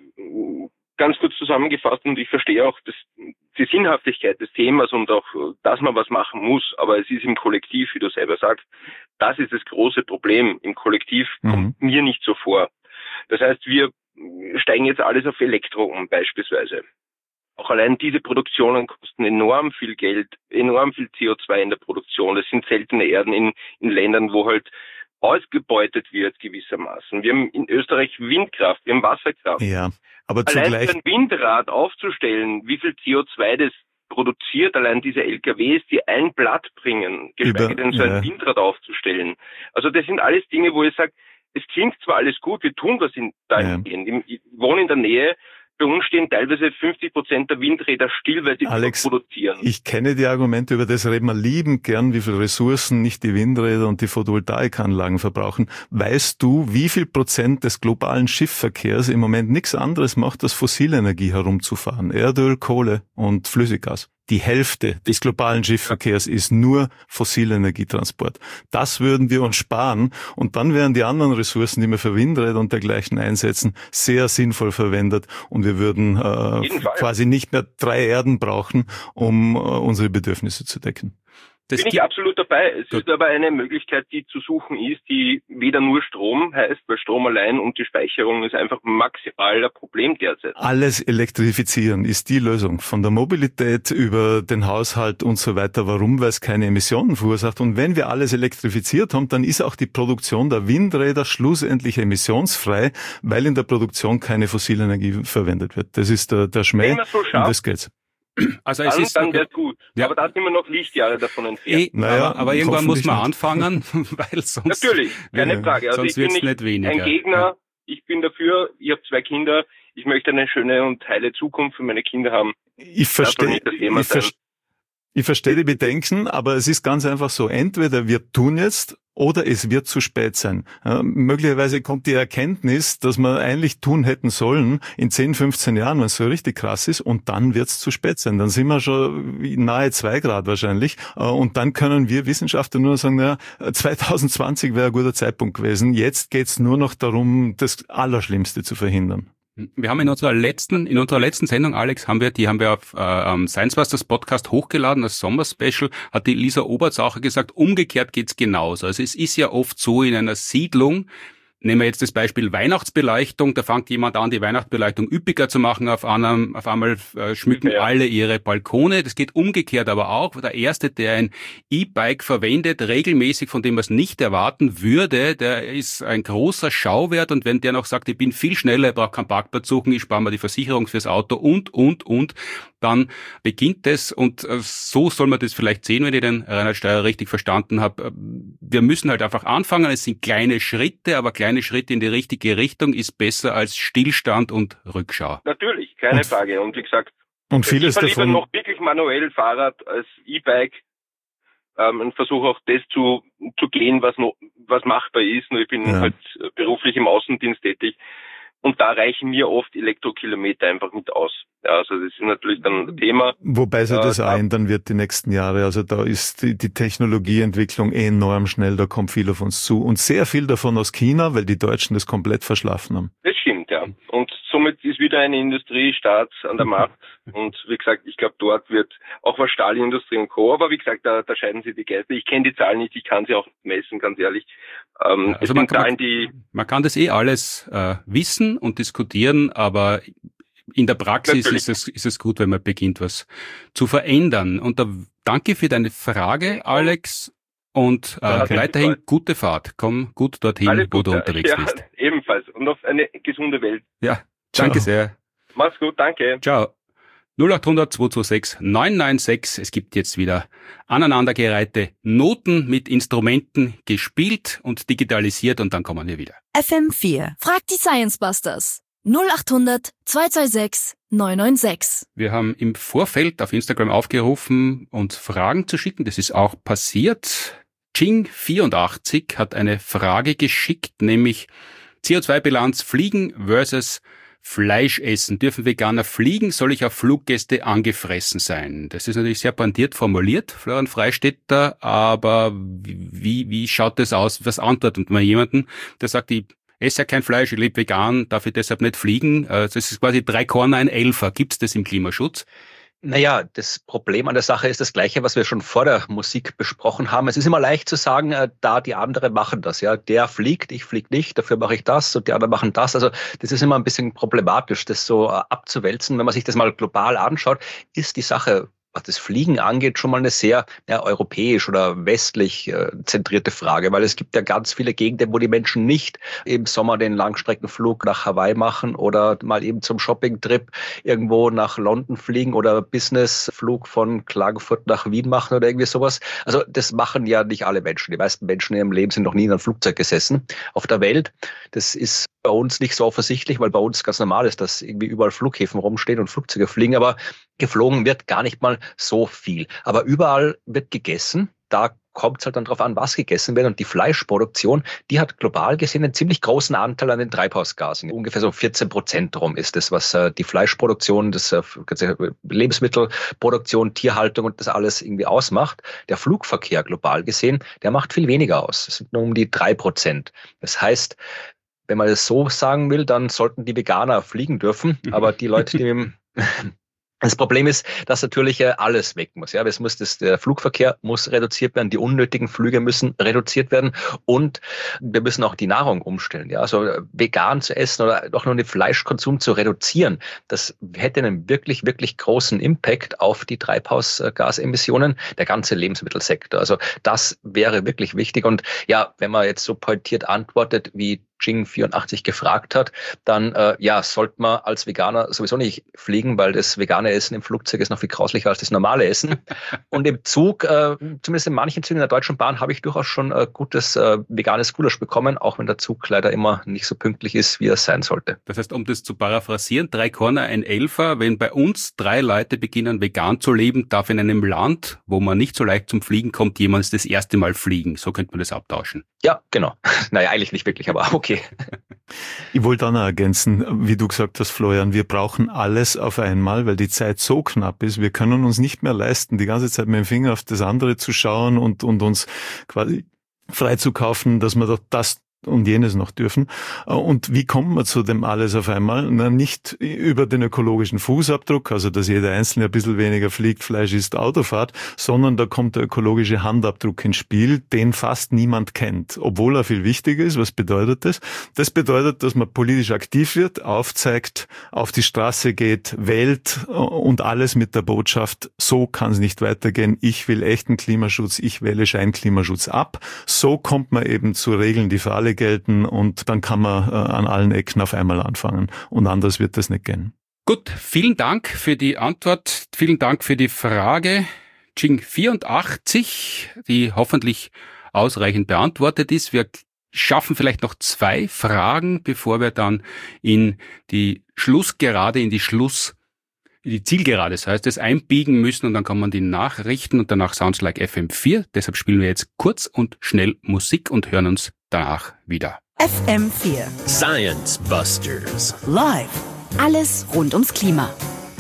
ganz kurz zusammengefasst, und ich verstehe auch die Sinnhaftigkeit des Themas und auch, dass man was machen muss, aber es ist im Kollektiv, wie du selber sagst, das ist das große Problem. Im Kollektiv kommt mir nicht so vor. Das heißt, wir steigen jetzt alles auf Elektro um beispielsweise. Auch allein diese Produktionen kosten enorm viel Geld, enorm viel CO2 in der Produktion. Das sind seltene Erden in Ländern, wo halt ausgebeutet wird gewissermaßen. Wir haben in Österreich Windkraft, wir haben Wasserkraft. Ja, aber allein ein Windrad aufzustellen, wie viel CO2 das produziert, allein diese LKWs, die ein Blatt bringen, geschweige denn so ein Windrad aufzustellen. Also das sind alles Dinge, wo ich sage, es klingt zwar alles gut, wir tun was dahingehend. Ich wohne in der Nähe, bei uns stehen teilweise 50% der Windräder still, weil sie Alex, produzieren. Ich kenne die Argumente, über das reden wir liebend gern, wie viel Ressourcen nicht die Windräder und die Photovoltaikanlagen verbrauchen. Weißt du, wie viel Prozent des globalen Schiffverkehrs im Moment nichts anderes macht, als fossile Energie herumzufahren? Erdöl, Kohle und Flüssiggas. Die Hälfte des globalen Schiffverkehrs ist nur fossile Energietransport. Das würden wir uns sparen und dann wären die anderen Ressourcen, die wir für Windräder und dergleichen einsetzen, sehr sinnvoll verwendet und wir würden quasi nicht mehr 3 Erden brauchen, um unsere Bedürfnisse zu decken. Bin ich absolut dabei. Es ist aber eine Möglichkeit, die zu suchen ist, die weder nur Strom heißt, weil Strom allein und die Speicherung ist einfach maximal ein Problem derzeit. Alles elektrifizieren ist die Lösung. Von der Mobilität über den Haushalt und so weiter. Warum? Weil es keine Emissionen verursacht. Und wenn wir alles elektrifiziert haben, dann ist auch die Produktion der Windräder schlussendlich emissionsfrei, weil in der Produktion keine fossile Energie verwendet wird. Das ist der Schmäh. So schafft, das geht's. Also es ist dann wäre gut. Ja. Aber da sind wir noch Lichtjahre davon entfernt. Aber irgendwann muss man anfangen, weil sonst... Natürlich, keine Frage. Also sonst wird's nicht weniger. Ein Gegner, ich bin dafür, ich habe 2 Kinder, ich möchte eine schöne und heile Zukunft für meine Kinder haben. Ich verstehe die Bedenken, aber es ist ganz einfach so, entweder wir tun jetzt oder es wird zu spät sein. Möglicherweise kommt die Erkenntnis, dass wir eigentlich tun hätten sollen in 10, 15 Jahren, wenn es so richtig krass ist, und dann wird es zu spät sein. Dann sind wir schon nahe 2 Grad wahrscheinlich und dann können wir Wissenschaftler nur sagen, naja, 2020 wäre ein guter Zeitpunkt gewesen. Jetzt geht's nur noch darum, das Allerschlimmste zu verhindern. Wir haben in unserer letzten Sendung, Alex, haben wir auf Science Busters Podcast hochgeladen, das Sommer-Special, hat die Lisa Obertz auch gesagt, umgekehrt geht's genauso. Also es ist ja oft so in einer Siedlung, Nehmen wir jetzt das Beispiel Weihnachtsbeleuchtung. Da fängt jemand an, die Weihnachtsbeleuchtung üppiger zu machen. Auf einmal schmücken alle ihre Balkone. Das geht umgekehrt aber auch. Der Erste, der ein E-Bike verwendet, regelmäßig, von dem man es nicht erwarten würde, der ist ein großer Schauwert. Und wenn der noch sagt, ich bin viel schneller, ich brauche keinen Parkplatz suchen, ich spare mir die Versicherung fürs Auto und, dann beginnt es. Und so soll man das vielleicht sehen, wenn ich den Reinhard Steurer richtig verstanden habe. Wir müssen halt einfach anfangen. Es sind kleine Schritte, aber kleine Schritte in die richtige Richtung ist besser als Stillstand und Rückschau. Natürlich, keine Frage. Und wie gesagt, und vieles ich lieber davon noch wirklich manuell Fahrrad als E-Bike und versuche auch das zu gehen, was machbar ist. Nur ich bin halt beruflich im Außendienst tätig. Und da reichen mir oft Elektrokilometer einfach nicht aus. Ja, also das ist natürlich dann ein Thema. Wobei sich das auch ändern wird die nächsten Jahre. Also da ist die Technologieentwicklung enorm schnell, da kommt viel auf uns zu. Und sehr viel davon aus China, weil die Deutschen das komplett verschlafen haben. Das stimmt, ja. Und somit ist wieder eine Industriestaat an der Macht. Und wie gesagt, ich glaube, dort wird auch was Stahlindustrie und Co. Aber wie gesagt, da scheiden sich die Geister. Ich kenne die Zahlen nicht, ich kann sie auch messen, ganz ehrlich. Also man kann das alles wissen und diskutieren, aber in der Praxis ist es gut, wenn man beginnt, was zu verändern. Und da danke für deine Frage, Alex, und weiterhin gute Fahrt. Komm gut dorthin, wo du unterwegs bist. Ebenfalls. Und auf eine gesunde Welt. Ja, danke sehr. Mach's gut, danke. Ciao. 0800 226 996. Es gibt jetzt wieder aneinandergereihte Noten mit Instrumenten gespielt und digitalisiert und dann kommen wir wieder. FM4. Frag die Science Busters. 0800 226 996. Wir haben im Vorfeld auf Instagram aufgerufen, uns Fragen zu schicken. Das ist auch passiert. Ching84 hat eine Frage geschickt, nämlich CO2-Bilanz Fliegen versus Fleisch essen. Dürfen Veganer fliegen? Soll ich auf Fluggäste angefressen sein? Das ist natürlich sehr pointiert formuliert, Florian Freistetter, aber wie schaut das aus? Was antwortet man jemanden, der sagt, ich esse ja kein Fleisch, ich lebe vegan, darf ich deshalb nicht fliegen? Das ist quasi 3 Korner, ein Elfer. Gibt's das im Klimaschutz? Naja, das Problem an der Sache ist das Gleiche, was wir schon vor der Musik besprochen haben. Es ist immer leicht zu sagen, da die anderen machen das. Ja, der fliegt, ich fliege nicht, dafür mache ich das und die anderen machen das. Also das ist immer ein bisschen problematisch, das so abzuwälzen. Wenn man sich das mal global anschaut, ist die Sache, was das Fliegen angeht, schon mal eine sehr europäisch oder westlich zentrierte Frage, weil es gibt ja ganz viele Gegenden, wo die Menschen nicht im Sommer den Langstreckenflug nach Hawaii machen oder mal eben zum Shoppingtrip irgendwo nach London fliegen oder Businessflug von Klagenfurt nach Wien machen oder irgendwie sowas. Also das machen ja nicht alle Menschen. Die meisten Menschen in ihrem Leben sind noch nie in einem Flugzeug gesessen auf der Welt. Das ist bei uns nicht so offensichtlich, weil bei uns ganz normal ist, dass irgendwie überall Flughäfen rumstehen und Flugzeuge fliegen, aber geflogen wird gar nicht mal so viel. Aber überall wird gegessen. Da kommt es halt dann drauf an, was gegessen wird. Und die Fleischproduktion, die hat global gesehen einen ziemlich großen Anteil an den Treibhausgasen. Ungefähr so 14% drum ist das, was die Fleischproduktion, das ganze Lebensmittelproduktion, Tierhaltung und das alles irgendwie ausmacht. Der Flugverkehr global gesehen, der macht viel weniger aus. Das sind nur um die 3%. Das heißt, wenn man das so sagen will, dann sollten die Veganer fliegen dürfen. Aber die Leute, die das Problem ist, dass natürlich alles weg muss. Ja, der Flugverkehr muss reduziert werden, die unnötigen Flüge müssen reduziert werden und wir müssen auch die Nahrung umstellen. Ja, also vegan zu essen oder doch nur den Fleischkonsum zu reduzieren, das hätte einen wirklich, wirklich großen Impact auf die Treibhausgasemissionen, der ganze Lebensmittelsektor. Also das wäre wirklich wichtig. Und ja, wenn man jetzt so pointiert antwortet, wie Ching84 gefragt hat, dann sollte man als Veganer sowieso nicht fliegen, weil das vegane Essen im Flugzeug ist noch viel grauslicher als das normale Essen. Und im Zug, zumindest in manchen Zügen in der Deutschen Bahn, habe ich durchaus schon gutes veganes Gulasch bekommen, auch wenn der Zug leider immer nicht so pünktlich ist, wie er sein sollte. Das heißt, um das zu paraphrasieren, 3 Korner, ein Elfer. Wenn bei uns 3 Leute beginnen, vegan zu leben, darf in einem Land, wo man nicht so leicht zum Fliegen kommt, jemand das erste Mal fliegen. So könnte man das abtauschen. Ja, genau. Naja, eigentlich nicht wirklich, aber okay. Ich wollte auch noch ergänzen, wie du gesagt hast, Florian, wir brauchen alles auf einmal, weil die Zeit so knapp ist. Wir können uns nicht mehr leisten, die ganze Zeit mit dem Finger auf das andere zu schauen und uns quasi freizukaufen, dass wir doch das und jenes noch dürfen. Und wie kommt man zu dem alles auf einmal? Na, nicht über den ökologischen Fußabdruck, also dass jeder Einzelne ein bisschen weniger fliegt, Fleisch isst, Autofahrt, sondern da kommt der ökologische Handabdruck ins Spiel, den fast niemand kennt, obwohl er viel wichtiger ist. Was bedeutet das? Das bedeutet, dass man politisch aktiv wird, aufzeigt, auf die Straße geht, wählt und alles mit der Botschaft, so kann es nicht weitergehen, ich will echten Klimaschutz, ich wähle Scheinklimaschutz ab. So kommt man eben zu Regeln, die für alle gelten, und dann kann man an allen Ecken auf einmal anfangen. Und anders wird das nicht gehen. Gut, vielen Dank für die Antwort, vielen Dank für die Frage. Jing 84, die hoffentlich ausreichend beantwortet ist. Wir schaffen vielleicht noch 2 Fragen, bevor wir dann in die Schlussgerade, in die Zielgerade, das heißt, es einbiegen müssen, und dann kann man die Nachrichten und danach Sounds Like FM4. Deshalb spielen wir jetzt kurz und schnell Musik und hören uns danach wieder. FM4 Science Busters. Live. Alles rund ums Klima.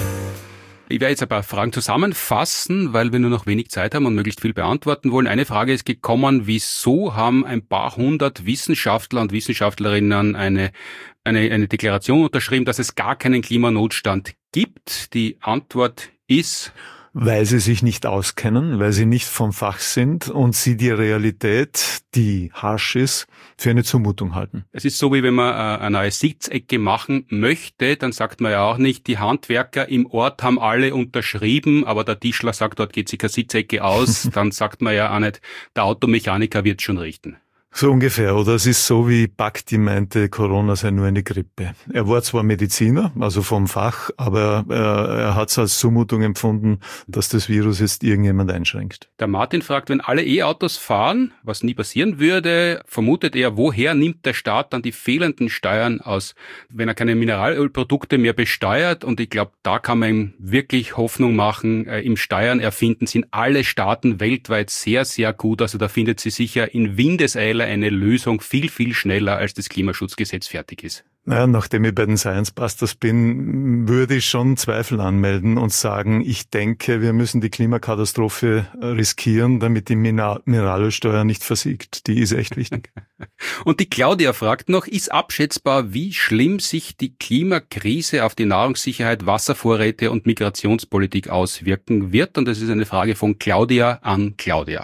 Ich werde jetzt ein paar Fragen zusammenfassen, weil wir nur noch wenig Zeit haben und möglichst viel beantworten wollen. Eine Frage ist gekommen: Wieso haben ein paar hundert Wissenschaftler und Wissenschaftlerinnen eine Deklaration unterschrieben, dass es gar keinen Klimanotstand gibt? Die Antwort ist: Weil sie sich nicht auskennen, weil sie nicht vom Fach sind und sie die Realität, die harsch ist, für eine Zumutung halten. Es ist so, wie wenn man eine neue Sitzecke machen möchte, dann sagt man ja auch nicht, die Handwerker im Ort haben alle unterschrieben, aber der Tischler sagt, dort geht sich keine Sitzecke aus. Dann sagt man ja auch nicht, der Automechaniker wird schon richten. So ungefähr, oder? Es ist so, wie Bakti meinte, Corona sei nur eine Grippe. Er war zwar Mediziner, also vom Fach, aber er hat es als Zumutung empfunden, dass das Virus jetzt irgendjemand einschränkt. Der Martin fragt, wenn alle E-Autos fahren, was nie passieren würde, vermutet er, woher nimmt der Staat dann die fehlenden Steuern aus, wenn er keine Mineralölprodukte mehr besteuert? Und ich glaube, da kann man ihm wirklich Hoffnung machen. Im Steuern erfinden sind alle Staaten weltweit sehr, sehr gut. Also da findet sie sicher in Windeseile eine Lösung viel, viel schneller, als das Klimaschutzgesetz fertig ist. Naja, nachdem ich bei den Science Busters bin, würde ich schon Zweifel anmelden und sagen, ich denke, wir müssen die Klimakatastrophe riskieren, damit die Mineralölsteuer nicht versiegt. Die ist echt wichtig. Und die Claudia fragt noch, ist abschätzbar, wie schlimm sich die Klimakrise auf die Nahrungssicherheit, Wasservorräte und Migrationspolitik auswirken wird? Und das ist eine Frage von Claudia an Claudia.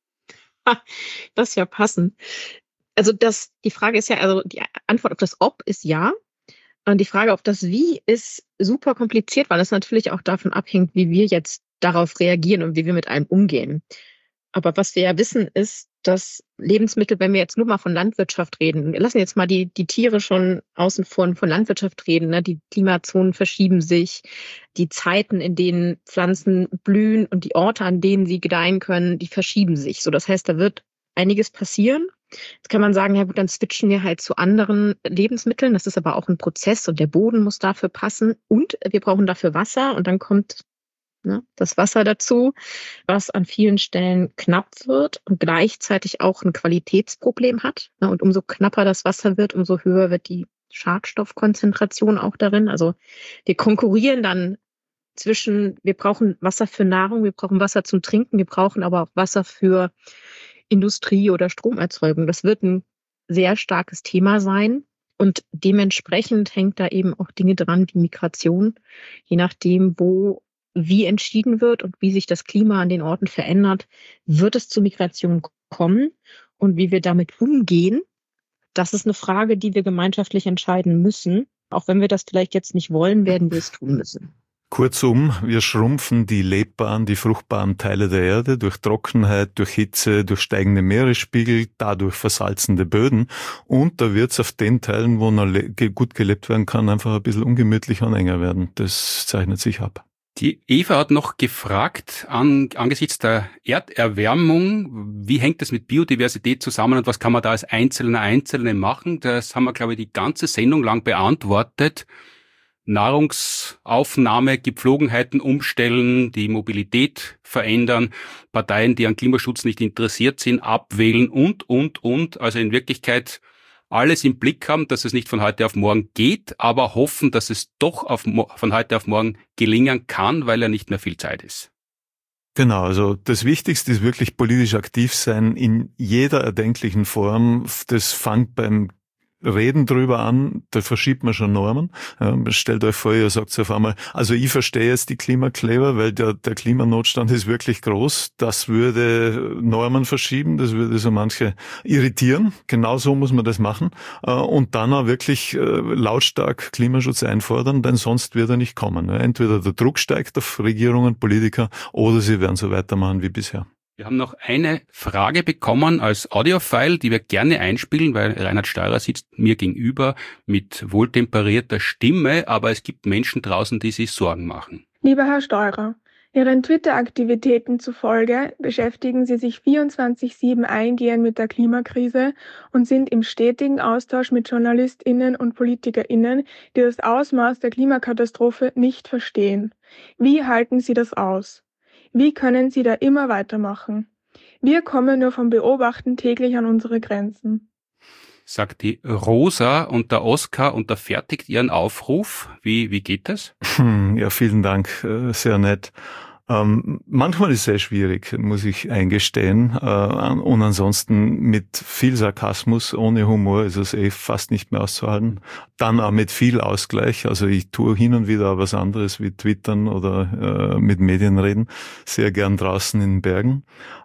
Das ist ja passend. Also die Frage ist ja, also die Antwort auf das Ob ist ja. Und die Frage auf das Wie ist super kompliziert, weil es natürlich auch davon abhängt, wie wir jetzt darauf reagieren und wie wir mit einem umgehen. Aber was wir ja wissen, ist, dass Lebensmittel, wenn wir jetzt nur mal von Landwirtschaft reden, wir lassen jetzt mal die Tiere schon außen vor von Landwirtschaft reden, ne? Die Klimazonen verschieben sich, die Zeiten, in denen Pflanzen blühen und die Orte, an denen sie gedeihen können, die verschieben sich. So, das heißt, da wird einiges passieren. Jetzt kann man sagen, ja gut, dann switchen wir halt zu anderen Lebensmitteln. Das ist aber auch ein Prozess und der Boden muss dafür passen und wir brauchen dafür Wasser und dann kommt das Wasser dazu, was an vielen Stellen knapp wird und gleichzeitig auch ein Qualitätsproblem hat. Und umso knapper das Wasser wird, umso höher wird die Schadstoffkonzentration auch darin. Also wir konkurrieren dann zwischen, wir brauchen Wasser für Nahrung, wir brauchen Wasser zum Trinken, wir brauchen aber auch Wasser für Industrie oder Stromerzeugung. Das wird ein sehr starkes Thema sein. Und dementsprechend hängt da eben auch Dinge dran wie Migration, je nachdem, wie entschieden wird und wie sich das Klima an den Orten verändert, wird es zu Migration kommen. Und wie wir damit umgehen, das ist eine Frage, die wir gemeinschaftlich entscheiden müssen. Auch wenn wir das vielleicht jetzt nicht wollen, werden wir es tun müssen. Kurzum, wir schrumpfen die lebbaren, die fruchtbaren Teile der Erde durch Trockenheit, durch Hitze, durch steigende Meeresspiegel, dadurch versalzende Böden. Und da wird es auf den Teilen, wo noch gut gelebt werden kann, einfach ein bisschen ungemütlicher und enger werden. Das zeichnet sich ab. Die Eva hat noch gefragt, angesichts der Erderwärmung, wie hängt das mit Biodiversität zusammen und was kann man da als Einzelne machen? Das haben wir, glaube ich, die ganze Sendung lang beantwortet. Nahrungsaufnahme, Gepflogenheiten umstellen, die Mobilität verändern, Parteien, die an Klimaschutz nicht interessiert sind, abwählen und. Also in Wirklichkeit alles im Blick haben, dass es nicht von heute auf morgen geht, aber hoffen, dass es doch von heute auf morgen gelingen kann, weil ja nicht mehr viel Zeit ist. Genau, also das Wichtigste ist wirklich politisch aktiv sein in jeder erdenklichen Form. Das fängt beim Reden drüber an, da verschiebt man schon Normen. Ja, stellt euch vor, ihr sagt auf einmal, also ich verstehe jetzt die Klimakleber, weil der Klimanotstand ist wirklich groß. Das würde Normen verschieben, das würde so manche irritieren. Genau so muss man das machen. Und dann auch wirklich lautstark Klimaschutz einfordern, denn sonst wird er nicht kommen. Entweder der Druck steigt auf Regierungen, Politiker, oder sie werden so weitermachen wie bisher. Wir haben noch eine Frage bekommen als Audiofile, die wir gerne einspielen, weil Reinhard Steurer sitzt mir gegenüber mit wohltemperierter Stimme, aber es gibt Menschen draußen, die sich Sorgen machen. Lieber Herr Steurer, Ihren Twitter-Aktivitäten zufolge beschäftigen Sie sich 24/7 eingehend mit der Klimakrise und sind im stetigen Austausch mit JournalistInnen und PolitikerInnen, die das Ausmaß der Klimakatastrophe nicht verstehen. Wie halten Sie das aus? Wie können Sie da immer weitermachen? Wir kommen nur vom Beobachten täglich an unsere Grenzen. Sagt die Rosa und der Oskar unterfertigt ihren Aufruf. Wie geht das? Ja, vielen Dank, sehr nett. Manchmal ist es sehr schwierig, muss ich eingestehen. Und ansonsten mit viel Sarkasmus, ohne Humor ist es fast nicht mehr auszuhalten. Dann auch mit viel Ausgleich. Also ich tue hin und wieder was anderes wie twittern oder mit Medien reden. Sehr gern draußen in den Bergen.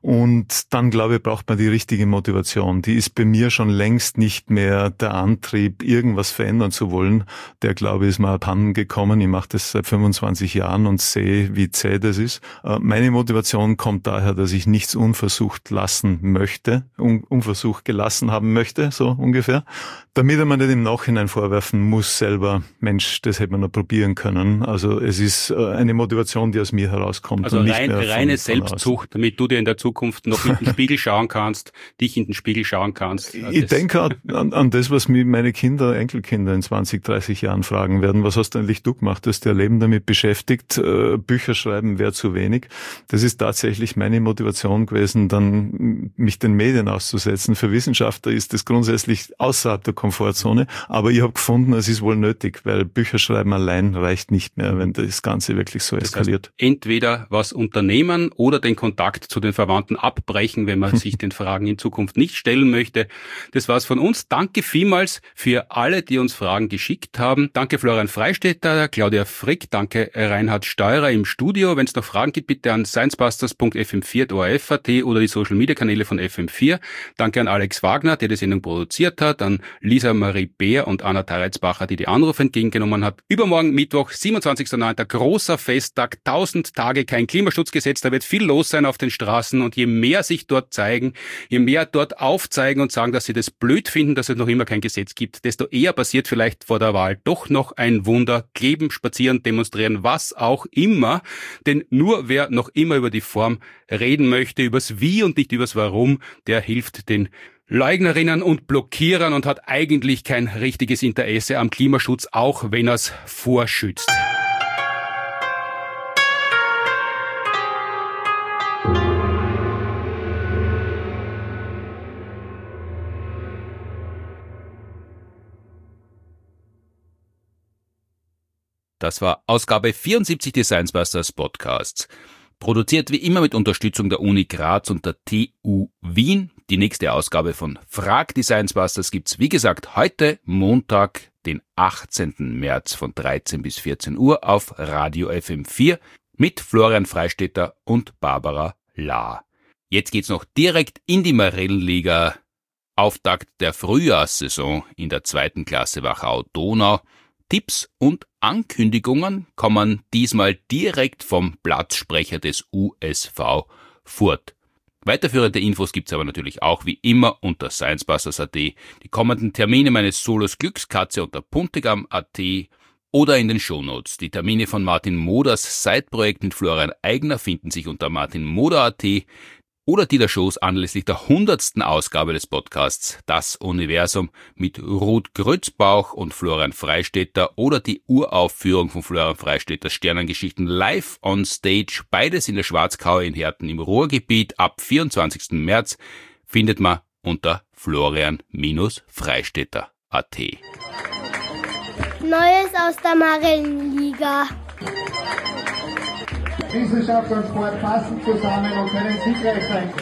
Und dann, glaube ich, braucht man die richtige Motivation. Die ist bei mir schon längst nicht mehr der Antrieb, irgendwas verändern zu wollen. Der, glaube ich, ist mir abhanden gekommen. Ich mache das seit 25 Jahren und sehe, wie zäh das ist. Meine Motivation kommt daher, dass ich nichts unversucht lassen möchte, unversucht gelassen haben möchte, so ungefähr, damit man nicht im Nachhinein vorwerfen muss selber, Mensch, das hätte man noch probieren können. Also es ist eine Motivation, die aus mir herauskommt. Also und nicht reine Selbstzucht, damit du dir in der Zukunft noch in den Spiegel schauen kannst, dich in den Spiegel schauen kannst. Ich denke an das, was mich meine Kinder, Enkelkinder in 20, 30 Jahren fragen werden. Was hast du eigentlich du gemacht? Hast du dein Leben damit beschäftigt? Bücher schreiben wäre zu wenig. Das ist tatsächlich meine Motivation gewesen, dann mich den Medien auszusetzen. Für Wissenschaftler ist das grundsätzlich außerhalb der Komfortzone, aber ich habe gefunden, es ist wohl nötig, weil Bücher schreiben allein reicht nicht mehr, wenn das Ganze wirklich so eskaliert. Das heißt, entweder was unternehmen oder den Kontakt zu den Verwandten abbrechen, wenn man sich den Fragen in Zukunft nicht stellen möchte. Das war's von uns. Danke vielmals für alle, die uns Fragen geschickt haben. Danke Florian Freistetter, Claudia Frick, danke Reinhard Steurer im Studio. Wenn es noch Fragen gibt, bitte an sciencebusters.fm4.orf.at oder die Social-Media-Kanäle von FM4. Danke an Alex Wagner, der die Sendung produziert hat, an Lisa Marie Beer und Anna Teretzbacher, die Anrufe entgegengenommen hat. Übermorgen Mittwoch, 27.09., großer Festtag, 1000 Tage kein Klimaschutzgesetz. Da wird viel los sein auf den Straßen und je mehr sich dort zeigen, je mehr dort aufzeigen und sagen, dass sie das blöd finden, dass es noch immer kein Gesetz gibt, desto eher passiert vielleicht vor der Wahl doch noch ein Wunder. Kleben, spazieren, demonstrieren, was auch immer. Denn nur wer noch immer über die Form reden möchte, übers Wie und nicht übers Warum, der hilft den Leugnerinnen und Blockierern und hat eigentlich kein richtiges Interesse am Klimaschutz, auch wenn er es vorschützt. Das war Ausgabe 74 des Sciencebusters Podcasts. Produziert wie immer mit Unterstützung der Uni Graz und der TU Wien. Die nächste Ausgabe von Frag die Sciencebusters gibt's wie gesagt heute Montag, den 18. März von 13 bis 14 Uhr auf Radio FM4 mit Florian Freistetter und Barbara Lahr. Jetzt geht's noch direkt in die Marellenliga. Auftakt der Frühjahrssaison in der 2. Klasse Wachau-Donau. Tipps und Ankündigungen kommen diesmal direkt vom Platzsprecher des USV Furth. Weiterführende Infos gibt's aber natürlich auch wie immer unter sciencebusters.at, die kommenden Termine meines Solos Glückskatze unter puntigam.at oder in den Shownotes. Die Termine von Martin Moders Side-Projekt mit Florian Eigner finden sich unter martinmoder.at oder die der Shows anlässlich der 100. Ausgabe des Podcasts Das Universum mit Ruth Grützbauch und Florian Freistetter oder die Uraufführung von Florian Freistetters Sternengeschichten live on stage, beides in der Schwarzkaue in Herten im Ruhrgebiet ab 24. März, findet man unter florian-freistetter.at. Neues aus der Marellenliga. Wissenschaft und Sport passen zusammen und können siegreich sein.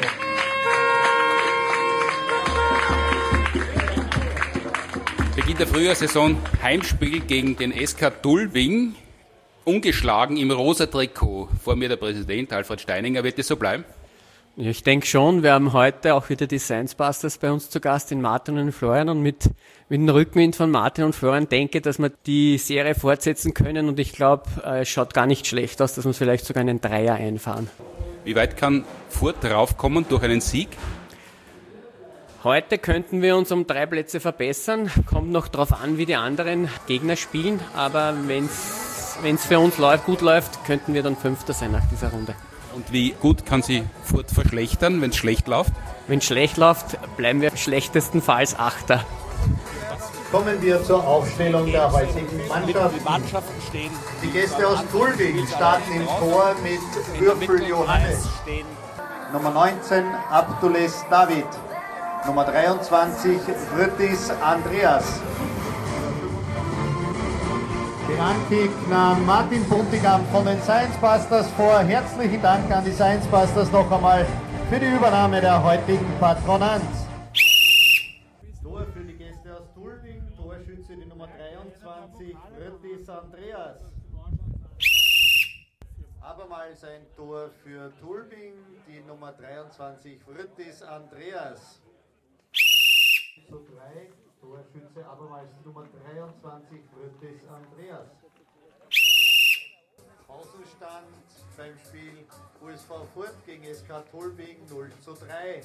Beginn der Frühjahrssaison, Heimspiel gegen den SK Dulbing, ungeschlagen im rosa Trikot. Vor mir der Präsident Alfred Steininger. Wird das so bleiben? Ja, ich denke schon. Wir haben heute auch wieder die Science Busters bei uns zu Gast, den Martin und den Florian. Und mit dem Rückenwind von Martin und Florian denke ich, dass wir die Serie fortsetzen können. Und ich glaube, es schaut gar nicht schlecht aus, dass wir vielleicht sogar einen Dreier einfahren. Wie weit kann Furt raufkommen durch einen Sieg? Heute könnten wir uns um 3 Plätze verbessern. Kommt noch darauf an, wie die anderen Gegner spielen. Aber wenn es für uns gut läuft, könnten wir dann Fünfter sein nach dieser Runde. Und wie gut kann sie Furt verschlechtern, wenn es schlecht läuft? Wenn es schlecht läuft, bleiben wir schlechtestenfalls Achter. Kommen wir zur Aufstellung der heutigen Mannschaft. Die Mannschaften stehen. Die Gäste aus Dulbing starten im Tor mit Würfel Johannes. Nummer 19 Abdules David. Nummer 23 Vrtis Andreas. Den Ankick nahm Martin Puntigam von den Science Busters vor. Herzlichen Dank an die Science Busters noch einmal für die Übernahme der heutigen Patronanz. Tor für die Gäste aus Dulbing, Torschütze die Nummer 23, Vrtis Andreas. Abermals ein Tor für Dulbing, die Nummer 23, Vrtis Andreas. Zu 3. Torschütze abermals Nummer 23, Vrtis Andreas. Außenstand beim Spiel USV Furt gegen SK Dulbing 0:3.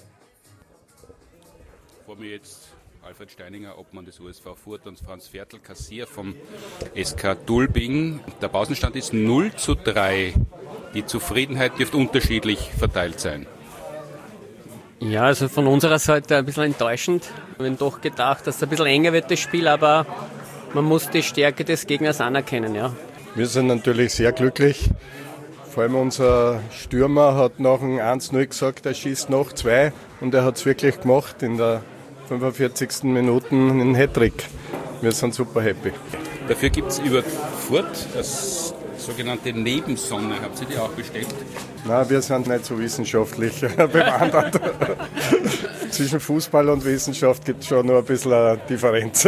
Vor mir jetzt Alfred Steininger, Obmann des USV Furt, und Franz Viertel, Kassier vom SK Dulbing. Der Pausenstand ist 0:3. Die Zufriedenheit dürfte unterschiedlich verteilt sein. Ja, also von unserer Seite ein bisschen enttäuschend. Wir haben doch gedacht, dass es ein bisschen enger wird, das Spiel, aber man muss die Stärke des Gegners anerkennen, ja. Wir sind natürlich sehr glücklich. Vor allem unser Stürmer hat nach dem 1:0 gesagt, er schießt noch 2 und er hat es wirklich gemacht in der 45. Minute einen Hattrick. Wir sind super happy. Dafür gibt es über Furt das sogenannte Nebensonne. Habt ihr die auch bestellt? Nein, wir sind nicht so wissenschaftlich bewandert. Zwischen Fußball und Wissenschaft gibt es schon noch ein bisschen eine Differenz.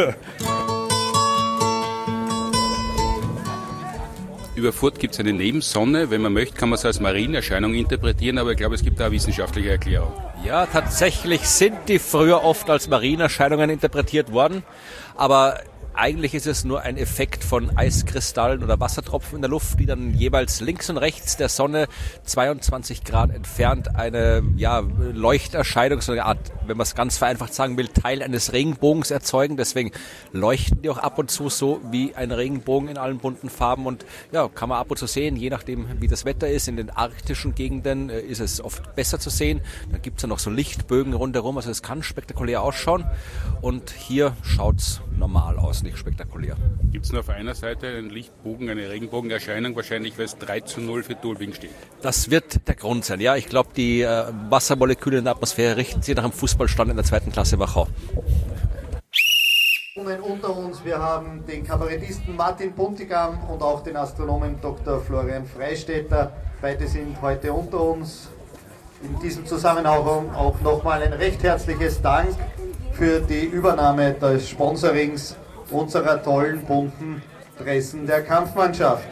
Über Furt gibt es eine Nebensonne. Wenn man möchte, kann man es als Marienerscheinung interpretieren, aber ich glaube, es gibt da eine wissenschaftliche Erklärung. Ja, tatsächlich sind die früher oft als Marienerscheinungen interpretiert worden, aber eigentlich ist es nur ein Effekt von Eiskristallen oder Wassertropfen in der Luft, die dann jeweils links und rechts der Sonne 22 Grad entfernt eine Leuchterscheinung, so eine Art, wenn man es ganz vereinfacht sagen will, Teil eines Regenbogens erzeugen. Deswegen leuchten die auch ab und zu so wie ein Regenbogen in allen bunten Farben und ja, kann man ab und zu sehen, je nachdem wie das Wetter ist. In den arktischen Gegenden ist es oft besser zu sehen. Dann gibt es ja noch so Lichtbögen rundherum, also es kann spektakulär ausschauen und hier schaut es normal aus. Nicht spektakulär. Gibt es nur auf einer Seite einen Lichtbogen, eine Regenbogenerscheinung, wahrscheinlich weil es 3:0 für Dulbing steht? Das wird der Grund sein, ja. Ich glaube, die Wassermoleküle in der Atmosphäre richten sich nach dem Fußballstand in der 2. Klasse Wachau. Unter uns, wir haben den Kabarettisten Martin Puntigam und auch den Astronomen Dr. Florian Freistetter. Beide sind heute unter uns. In diesem Zusammenhang auch nochmal ein recht herzliches Dank für die Übernahme des Sponsorings unserer tollen bunten Dressen der Kampfmannschaft.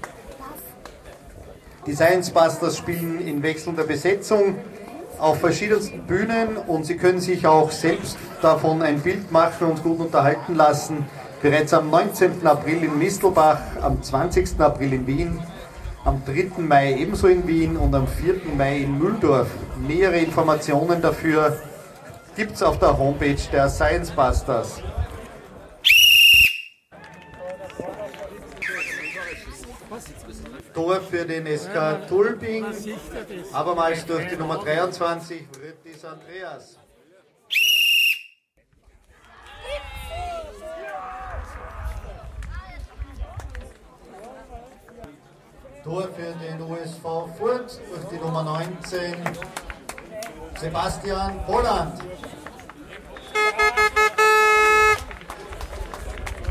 Die Science Busters spielen in wechselnder Besetzung auf verschiedensten Bühnen und Sie können sich auch selbst davon ein Bild machen und gut unterhalten lassen. Bereits am 19. April in Mistelbach, am 20. April in Wien, am 3. Mai ebenso in Wien und am 4. Mai in Mühldorf. Nähere Informationen dafür gibt es auf der Homepage der Science Busters. Tor für den SK Dulbing, abermals durch die Nummer 23, Vrtis Andreas. Tor für den USV Furt durch die Nummer 19, Sebastian Holland.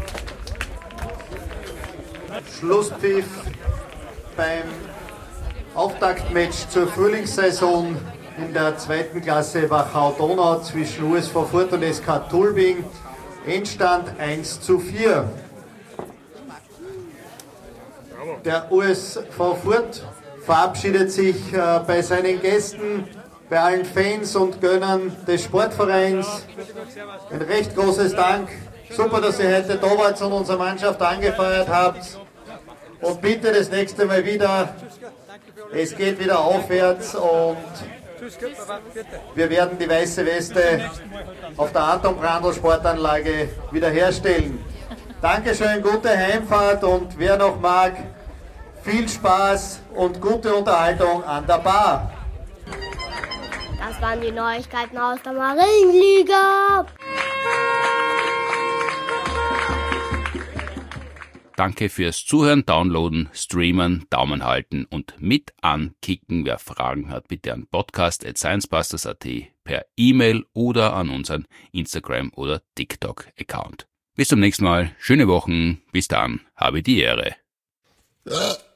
Schlusspfiff beim Auftaktmatch zur Frühlingssaison in der 2. Klasse Wachau-Donau zwischen USV Furt und SK Tulbing. Endstand 1:4. Der USV Furt verabschiedet sich bei seinen Gästen, bei allen Fans und Gönnern des Sportvereins. Ein recht großes Dank. Super, dass ihr heute da wart und unsere Mannschaft angefeuert habt. Und bitte das nächste Mal wieder. Es geht wieder aufwärts und wir werden die weiße Weste auf der Anton Brandl Sportanlage wiederherstellen. Dankeschön, gute Heimfahrt und wer noch mag, viel Spaß und gute Unterhaltung an der Bar. Das waren die Neuigkeiten aus der Marienliga. Danke fürs Zuhören, Downloaden, Streamen, Daumen halten und mit ankicken. Wer Fragen hat, bitte an podcast@sciencebusters.at per E-Mail oder an unseren Instagram- oder TikTok-Account. Bis zum nächsten Mal, schöne Wochen, bis dann, habe die Ehre.